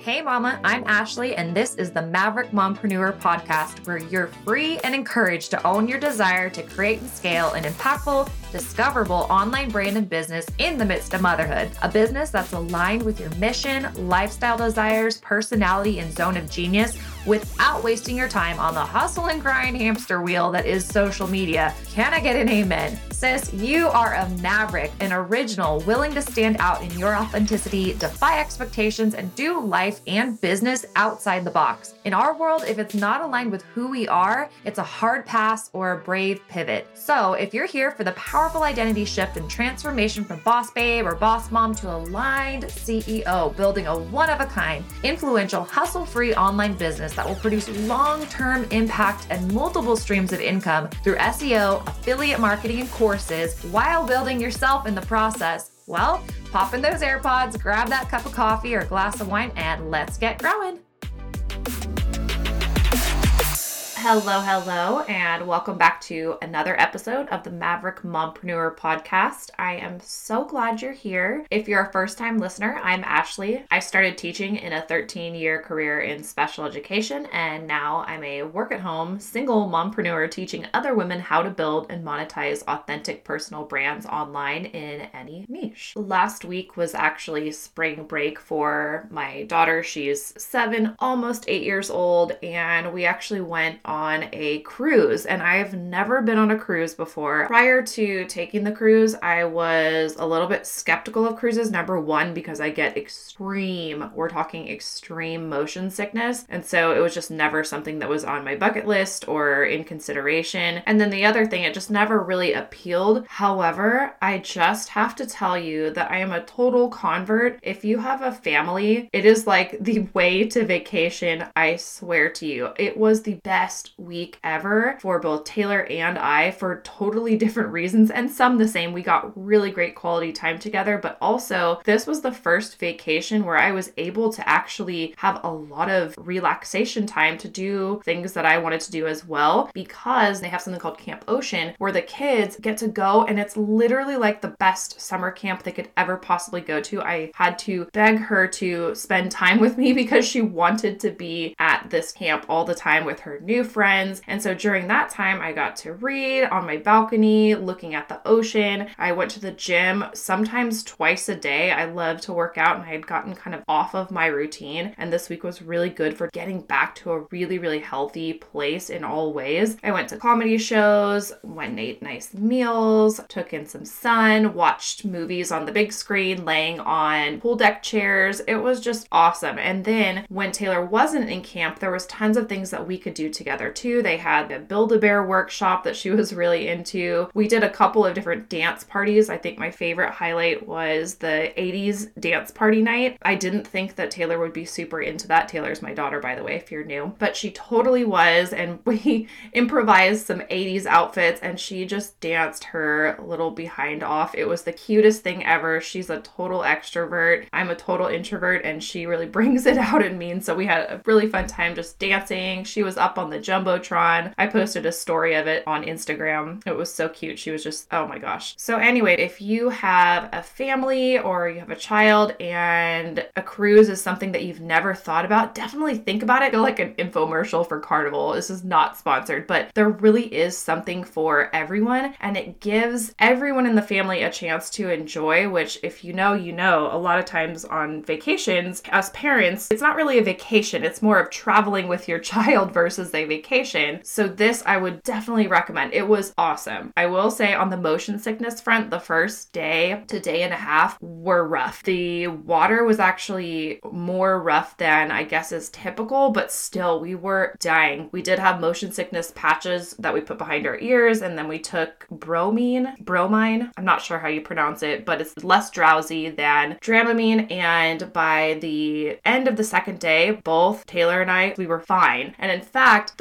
Hey mama, I'm Ashley and this is the Maverick Mompreneur podcast where you're free and encouraged to own your desire to create and scale an impactful, discoverable online brand and business in the midst of motherhood. A business that's aligned with your mission, lifestyle desires, personality, and zone of genius without wasting your time on the hustle and grind hamster wheel that is social media. Can I get an amen? Sis, you are a maverick, an original, willing to stand out in your authenticity, defy expectations, and do life and business outside the box. In our world, if it's not aligned with who we are, it's a hard pass or a brave pivot. So if you're here for the powerful identity shift and transformation from boss babe or boss mom to aligned CEO, building a one-of-a-kind, influential, hustle-free online business that will produce long-term impact and multiple streams of income through SEO, affiliate marketing, and courses while building yourself in the process, well, pop in those AirPods, grab that cup of coffee or glass of wine, and let's get growing. Hello, and welcome back to another episode of the Maverick Mompreneur podcast. I am so glad you're here. If you're a first-time listener, I'm Ashley. I started teaching in a 13-year career in special education, and now I'm a work-at-home single mompreneur teaching other women how to build and monetize authentic personal brands online in any niche. Last week was actually spring break for my daughter. She's 7, almost 8 years old, and we actually went on a cruise, and I've never been on a cruise before. Prior to taking the cruise, I was a little bit skeptical of cruises. Number one, because I get extreme motion sickness, and so it was just never something that was on my bucket list or in consideration. And then the other thing, it just never really appealed. However, I just have to tell you that I am a total convert. If you have a family, it is like the way to vacation, I swear to you. It was the best week ever for both Taylor and I for totally different reasons, and some the same. We got really great quality time together, but also this was the first vacation where I was able to actually have a lot of relaxation time to do things that I wanted to do as well, because they have something called Camp Ocean where the kids get to go, and it's literally like the best summer camp they could ever possibly go to. I had to beg her to spend time with me because she wanted to be at this camp all the time with her new friends. And so during that time, I got to read on my balcony, looking at the ocean. I went to the gym sometimes twice a day. I love to work out, and I had gotten kind of off of my routine. And this week was really good for getting back to a really, really healthy place in all ways. I went to comedy shows, went and ate nice meals, took in some sun, watched movies on the big screen, laying on pool deck chairs. It was just awesome. And then when Taylor wasn't in camp, there was tons of things that we could do together too. They had a Build-A-Bear workshop that she was really into. We did a couple of different dance parties. I think my favorite highlight was the 80s dance party night. I didn't think that Taylor would be super into that. Taylor's my daughter, by the way, if you're new, but she totally was. And we improvised some 80s outfits, and she just danced her little behind off. It was the cutest thing ever. She's a total extrovert. I'm a total introvert, and she really brings it out in me. And so we had a really fun time just dancing. She was up on the Jumbotron. I posted a story of it on Instagram. It was so cute. She was just, oh my gosh. So anyway, if you have a family or you have a child and a cruise is something that you've never thought about, definitely think about it. I feel like an infomercial for Carnival. This is not sponsored, but there really is something for everyone, and it gives everyone in the family a chance to enjoy, which if you know, a lot of times on vacations, as parents, it's not really a vacation. It's more of traveling with your child versus a vacation. So this I would definitely recommend. It was awesome. I will say on the motion sickness front, the first day to day and a half were rough. The water was actually more rough than I guess is typical, but still we were dying. We did have motion sickness patches that we put behind our ears, and then we took bromine. I'm not sure how you pronounce it, but it's less drowsy than Dramamine. And by the end of the second day, both Taylor and I, we were fine. And in fact,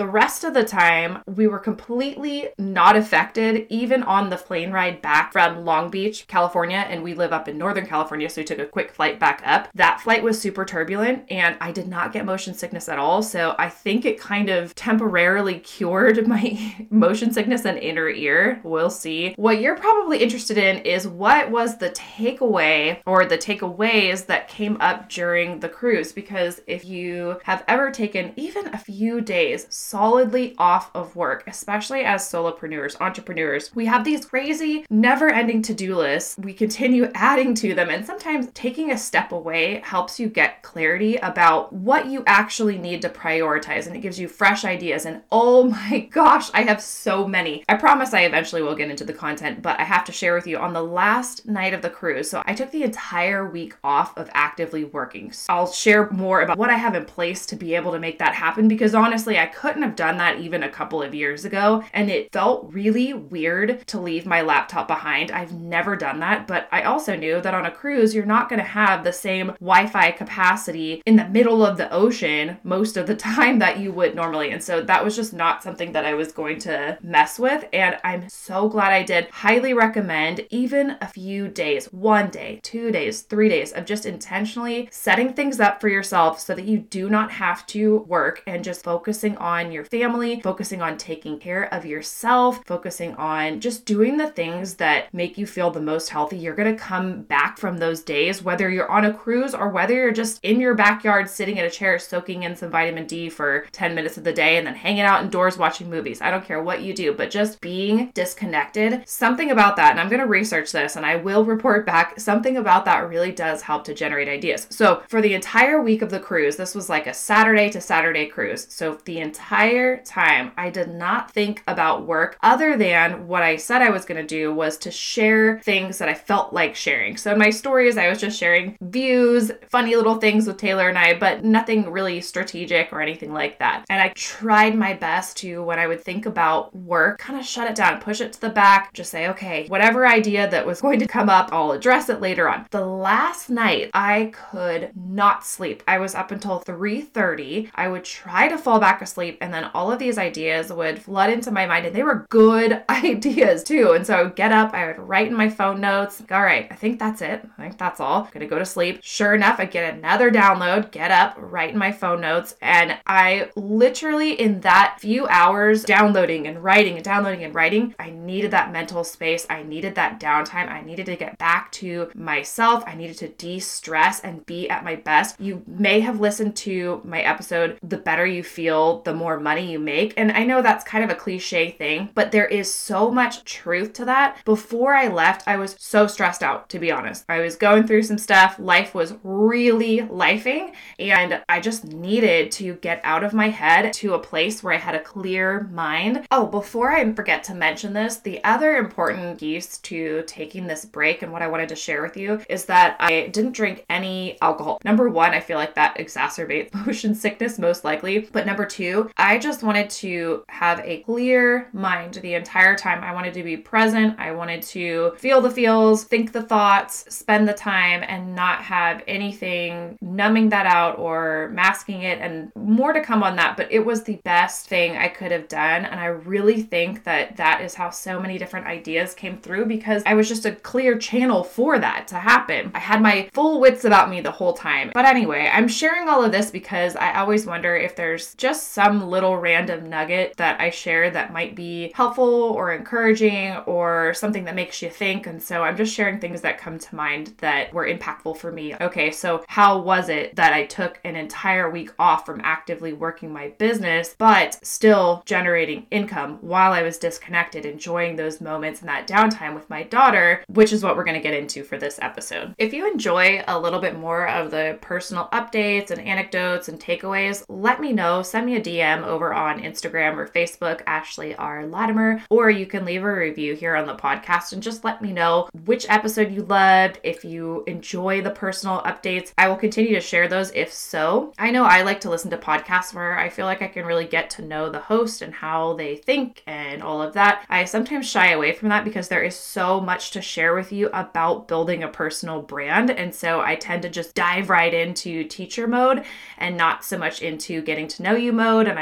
The rest of the time, we were completely not affected, even on the plane ride back from Long Beach, California, and we live up in Northern California, so we took a quick flight back up. That flight was super turbulent, and I did not get motion sickness at all, so I think it kind of temporarily cured my motion sickness and inner ear. We'll see. What you're probably interested in is what was the takeaway or the takeaways that came up during the cruise, because if you have ever taken even a few days solidly off of work, especially as solopreneurs, entrepreneurs, we have these crazy, never-ending to-do lists. We continue adding to them, and sometimes taking a step away helps you get clarity about what you actually need to prioritize, and it gives you fresh ideas. And oh my gosh, I have so many. I promise I eventually will get into the content, but I have to share with you on the last night of the cruise. So I took the entire week off of actively working. So I'll share more about what I have in place to be able to make that happen, because honestly, I couldn't have done that even a couple of years ago, and it felt really weird to leave my laptop behind. I've never done that, but I also knew that on a cruise, you're not going to have the same Wi-Fi capacity in the middle of the ocean most of the time that you would normally. And so that was just not something that I was going to mess with. And I'm so glad I did. Highly recommend even a few days, 1 day, 2 days, 3 days of just intentionally setting things up for yourself so that you do not have to work, and just focusing on your family, focusing on taking care of yourself, focusing on just doing the things that make you feel the most healthy. You're going to come back from those days, whether you're on a cruise or whether you're just in your backyard sitting in a chair soaking in some vitamin D for 10 minutes of the day and then hanging out indoors watching movies. I don't care what you do, but just being disconnected, something about that, and I'm going to research this and I will report back, something about that really does help to generate ideas. So for the entire week of the cruise, this was like a Saturday to Saturday cruise. So the entire time, I did not think about work other than what I said I was going to do was to share things that I felt like sharing. So in my stories, I was just sharing views, funny little things with Taylor and I, but nothing really strategic or anything like that. And I tried my best to, when I would think about work, kind of shut it down, push it to the back, just say, okay, whatever idea that was going to come up, I'll address it later on. The last night, I could not sleep. I was up until 3:30. I would try to fall back asleep, and then all of these ideas would flood into my mind, and they were good ideas too. And so I would get up, I would write in my phone notes, all right, I think that's it. I think that's all. I'm gonna go to sleep. Sure enough, I get another download, get up, write in my phone notes, and I literally in that few hours downloading and writing and downloading and writing, I needed that mental space. I needed that downtime. I needed to get back to myself. I needed to de-stress and be at my best. You may have listened to my episode, The Better You Feel, the More Money You Make. And I know that's kind of a cliche thing, but there is so much truth to that. Before I left, I was so stressed out, to be honest. I was going through some stuff. Life was really lifing, and I just needed to get out of my head to a place where I had a clear mind. Oh, before I forget to mention this, the other important piece to taking this break and what I wanted to share with you is that I didn't drink any alcohol. Number one, I feel like that exacerbates motion sickness most likely. But number two, I just wanted to have a clear mind the entire time. I wanted to be present. I wanted to feel the feels, think the thoughts, spend the time, and not have anything numbing that out or masking it. And more to come on that, but it was the best thing I could have done. And I really think that that is how so many different ideas came through, because I was just a clear channel for that to happen. I had my full wits about me the whole time. But anyway, I'm sharing all of this because I always wonder if there's just some little random nugget that I share that might be helpful or encouraging or something that makes you think. And so I'm just sharing things that come to mind that were impactful for me. Okay, so how was it that I took an entire week off from actively working my business, but still generating income while I was disconnected, enjoying those moments and that downtime with my daughter, which is what we're going to get into for this episode. If you enjoy a little bit more of the personal updates and anecdotes and takeaways, let me know. Send me a DM over on Instagram or Facebook, Ashley R. Latimer, or you can leave a review here on the podcast and just let me know which episode you loved. If you enjoy the personal updates, I will continue to share those if so. I know I like to listen to podcasts where I feel like I can really get to know the host and how they think and all of that. I sometimes shy away from that because there is so much to share with you about building a personal brand. And so I tend to just dive right into teacher mode and not so much into getting to know you mode. And I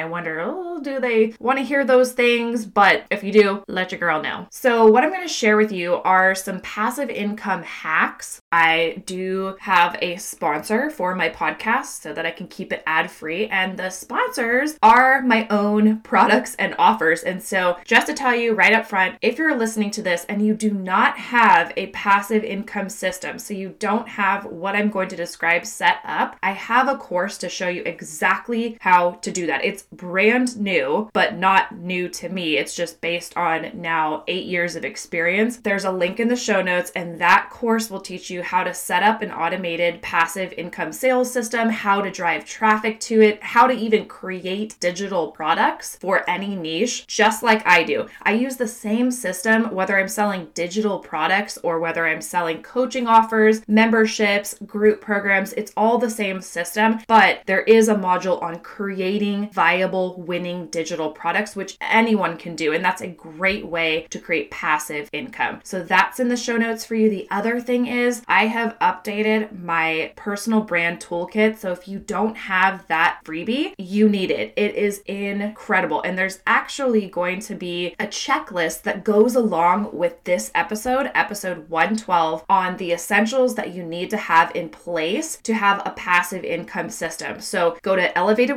wonder, oh, do they want to hear those things? But if you do, let your girl know. So what I'm going to share with you are some passive income hacks. I do have a sponsor for my podcast so that I can keep it ad-free, and the sponsors are my own products and offers. And so just to tell you right up front, if you're listening to this and you do not have a passive income system, so you don't have what I'm going to describe set up, I have a course to show you exactly how to do that. It's brand new, but not new to me. It's just based on now 8 years of experience. There's a link in the show notes, and that course will teach you how to set up an automated passive income sales system, how to drive traffic to it, how to even create digital products for any niche, just like I do. I use the same system whether I'm selling digital products or whether I'm selling coaching offers, memberships, group programs. It's all the same system, but there is a module on creating viable, winning digital products, which anyone can do. And that's a great way to create passive income. So that's in the show notes for you. The other thing is I have updated my personal brand toolkit. So if you don't have that freebie, you need it. It is incredible. And there's actually going to be a checklist that goes along with this episode 112, on the essentials that you need to have in place to have a passive income system. So go to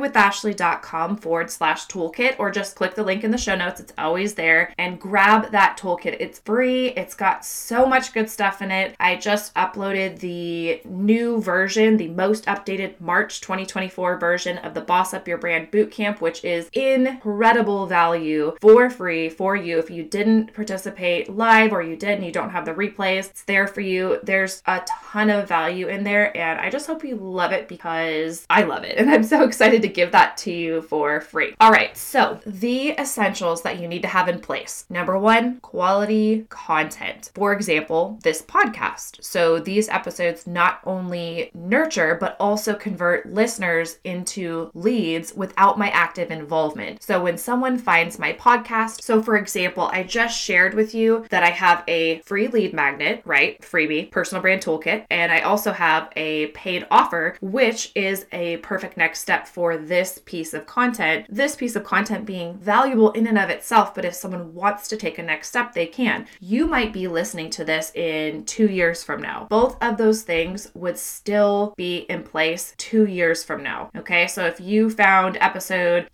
elevatedwithashley.com/toolkit, or just click the link in the show notes. It's always there, and grab that toolkit. It's free. It's got so much good stuff in it. I just uploaded the new version, the most updated March 2024 version of the Boss Up Your Brand Bootcamp, which is incredible value for free for you. If you didn't participate live, or you did and you don't have the replays, it's there for you. There's a ton of value in there, and I just hope you love it because I love it. And I'm so excited to give that to you for free. All right, so the essentials that you need to have in place. Number one, quality content. For example, this podcast. So these episodes not only nurture, but also convert listeners into leads without my active involvement. So when someone finds my podcast, so for example, I just shared with you that I have a free lead magnet, right? Freebie, personal brand toolkit. And I also have a paid offer, which is a perfect next step for this piece of content. This piece of content being valuable in and of itself, but if someone wants to take a next step, they can. You might be listening to this in 2 years from now. Both of those things would still be in place 2 years from now. Okay, so if you found episode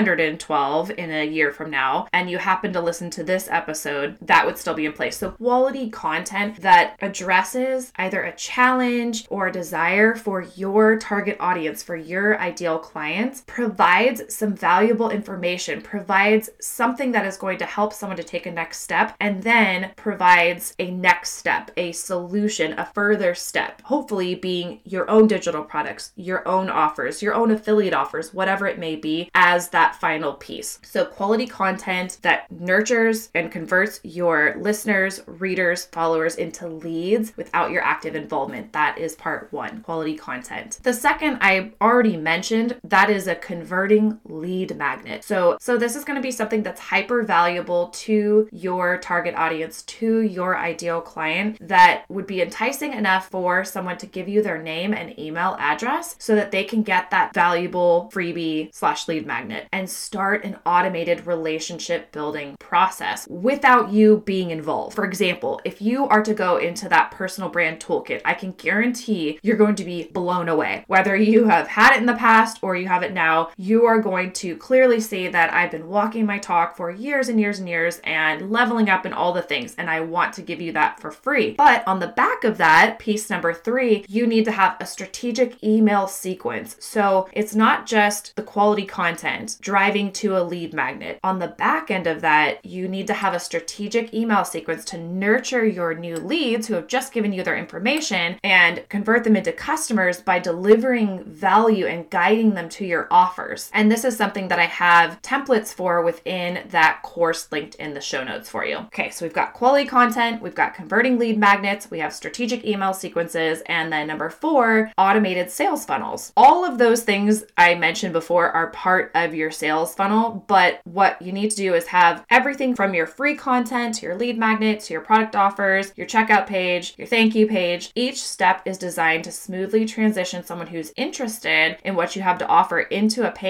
212 in a year from now, and you happen to listen to this episode, that would still be in place. So quality content that addresses either a challenge or a desire for your target audience, for your ideal clients, provides some valuable information, provides something that is going to help someone to take a next step, and then provides a next step, a solution, a further step, hopefully being your own digital products, your own offers, your own affiliate offers, whatever it may be, as that final piece. So quality content that nurtures and converts your listeners, readers, followers into leads without your active involvement. That is part one, quality content. The second I already mentioned, that is a converting lead magnet. So this is going to be something that's hyper valuable to your target audience, to your ideal client, that would be enticing enough for someone to give you their name and email address so that they can get that valuable freebie/lead magnet and start an automated relationship building process without you being involved. For example, if you are to go into that personal brand toolkit, I can guarantee you're going to be blown away. Whether you have had it in the past or you have it now, you are going to clearly see that I've been walking my talk for years and years and years and leveling up in all the things, and I want to give you that for free. But on the back of that, piece number 3, you need to have a strategic email sequence. So it's not just the quality content driving to a lead magnet. On the back end of that, you need to have a strategic email sequence to nurture your new leads who have just given you their information and convert them into customers by delivering value and guiding them to your offers. And this is something that I have templates for within that course linked in the show notes for you. Okay, so we've got quality content, we've got converting lead magnets, we have strategic email sequences, and then number 4, automated sales funnels. All of those things I mentioned before are part of your sales funnel, but what you need to do is have everything from your free content to your lead magnet to your product offers, your checkout page, your thank you page. Each step is designed to smoothly transition someone who's interested in what you have to offer into a paying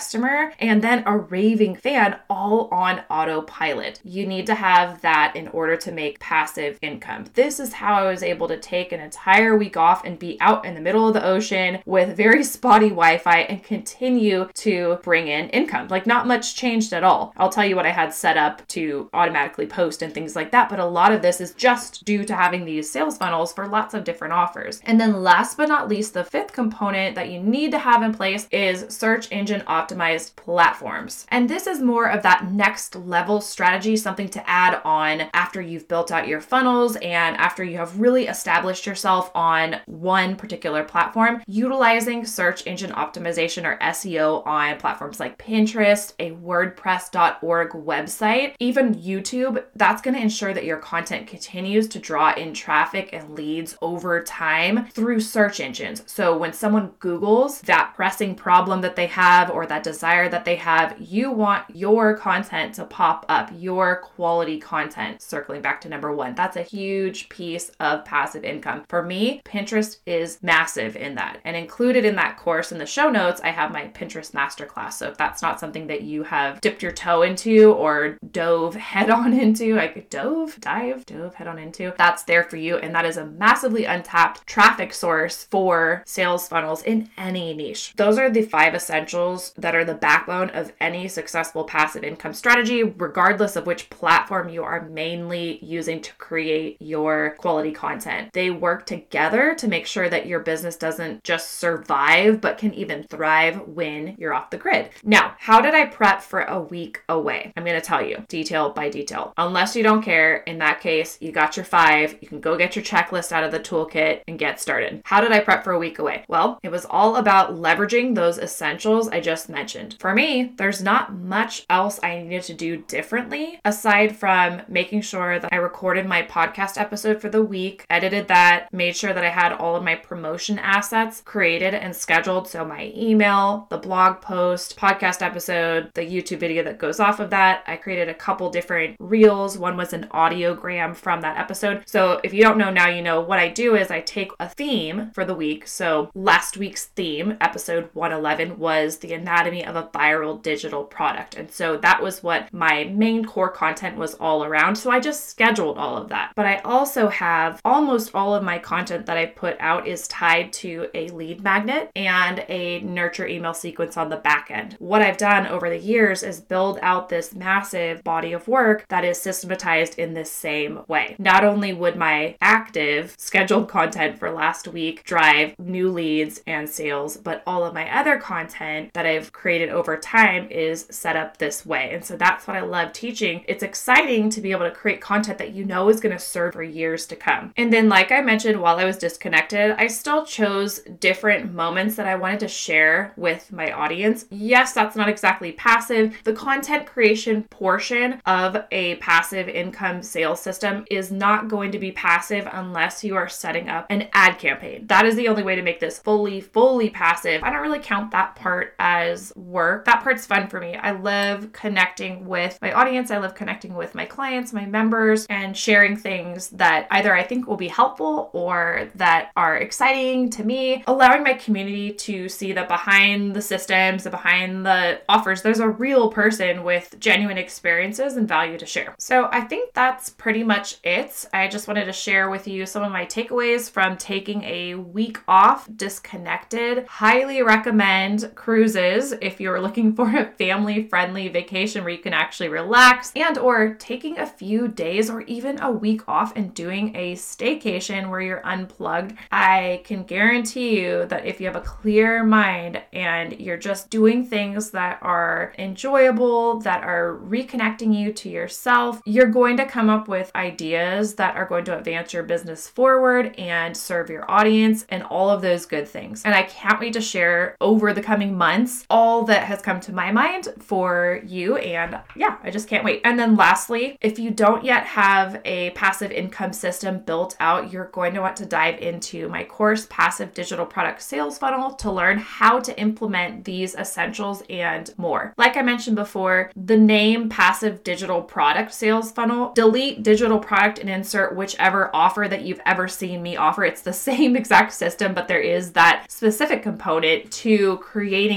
customer, and then a raving fan all on autopilot. You need to have that in order to make passive income. This is how I was able to take an entire week off and be out in the middle of the ocean with very spotty Wi-Fi and continue to bring in income. Like, not much changed at all. I'll tell you what I had set up to automatically post and things like that, but a lot of this is just due to having these sales funnels for lots of different offers. And then last but not least, the fifth component that you need to have in place is search engine optimized platforms. And this is more of that next level strategy, something to add on after you've built out your funnels and after you have really established yourself on one particular platform, utilizing search engine optimization or SEO on platforms like Pinterest, a WordPress.org website, even YouTube. That's going to ensure that your content continues to draw in traffic and leads over time through search engines. So when someone Googles that pressing problem that they have or that desire that they have, you want your content to pop up, your quality content. Circling back to number one, that's a huge piece of passive income. For me, Pinterest is massive in that. And included in that course in the show notes, I have my Pinterest masterclass. So if that's not something that you have dipped your toe into or dove head on into, dove head on into, that's there for you. And that is a massively untapped traffic source for sales funnels in any niche. Those are the 5 essentials that are the backbone of any successful passive income strategy, regardless of which platform you are mainly using to create your quality content. They work together to make sure that your business doesn't just survive, but can even thrive when you're off the grid. Now, how did I prep for a week away? I'm going to tell you detail by detail. Unless you don't care, in that case, you got your 5. You can go get your checklist out of the toolkit and get started. How did I prep for a week away? Well, it was all about leveraging those essentials I just mentioned. For me, there's not much else I needed to do differently aside from making sure that I recorded my podcast episode for the week, edited that, made sure that I had all of my promotion assets created and scheduled. So my email, the blog post, podcast episode, the YouTube video that goes off of that. I created a couple different reels. One was an audiogram from that episode. So if you don't know now, you know what I do is I take a theme for the week. So last week's theme, episode 111, was the anatomy of a viral digital product. And so that was what my main core content was all around. So I just scheduled all of that. But I also have almost all of my content that I put out is tied to a lead magnet and a nurture email sequence on the back end. What I've done over the years is build out this massive body of work that is systematized in this same way. Not only would my active scheduled content for last week drive new leads and sales, but all of my other content that I've created over time is set up this way. And so that's what I love teaching. It's exciting to be able to create content that you know is going to serve for years to come. And then, like I mentioned, while I was disconnected, I still chose different moments that I wanted to share with my audience. Yes, that's not exactly passive. The content creation portion of a passive income sales system is not going to be passive unless you are setting up an ad campaign. That is the only way to make this fully passive. I don't really count that part as work. That part's fun for me. I love connecting with my audience. I love connecting with my clients, my members, and sharing things that either I think will be helpful or that are exciting to me, allowing my community to see that behind the systems, behind the offers, there's a real person with genuine experiences and value to share. So I think that's pretty much it. I just wanted to share with you some of my takeaways from taking a week off, disconnected. Highly recommend cruises if you're looking for a family-friendly vacation where you can actually relax, and or taking a few days or even a week off and doing a staycation where you're unplugged. I can guarantee you that if you have a clear mind and you're just doing things that are enjoyable, that are reconnecting you to yourself, you're going to come up with ideas that are going to advance your business forward and serve your audience and all of those good things. And I can't wait to share over the coming months all that has come to my mind for you. And yeah, I just can't wait. And then lastly, if you don't yet have a passive income system built out, you're going to want to dive into my course, Passive Digital Product Sales Funnel, to learn how to implement these essentials and more. Like I mentioned before, the name Passive Digital Product Sales Funnel, delete digital product and insert whichever offer that you've ever seen me offer. It's the same exact system, but there is that specific component to creating a winning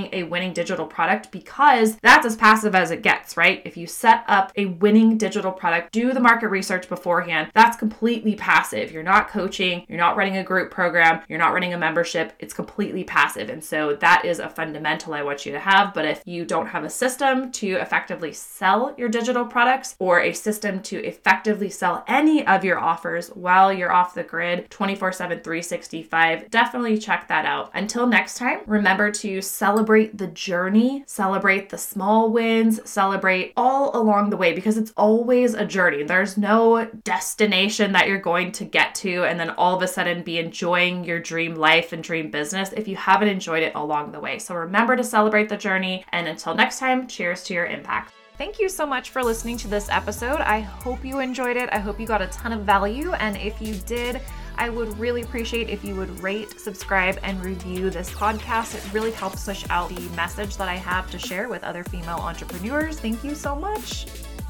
winning digital product, because that's as passive as it gets, right? If you set up a winning digital product, do the market research beforehand, that's completely passive. You're not coaching, you're not running a group program, you're not running a membership. It's completely passive. And so that is a fundamental I want you to have. But if you don't have a system to effectively sell your digital products, or a system to effectively sell any of your offers while you're off the grid 24/7, 365, definitely check that out. Until next time, remember to celebrate the journey, celebrate the small wins, celebrate all along the way, because it's always a journey. There's no destination that you're going to get to and then all of a sudden be enjoying your dream life and dream business if you haven't enjoyed it along the way. So remember to celebrate the journey. And until next time, cheers to your impact. Thank you so much for listening to this episode. I hope you enjoyed it. I hope you got a ton of value. And if you did, I would really appreciate if you would rate, subscribe, and review this podcast. It really helps push out the message that I have to share with other female entrepreneurs. Thank you so much.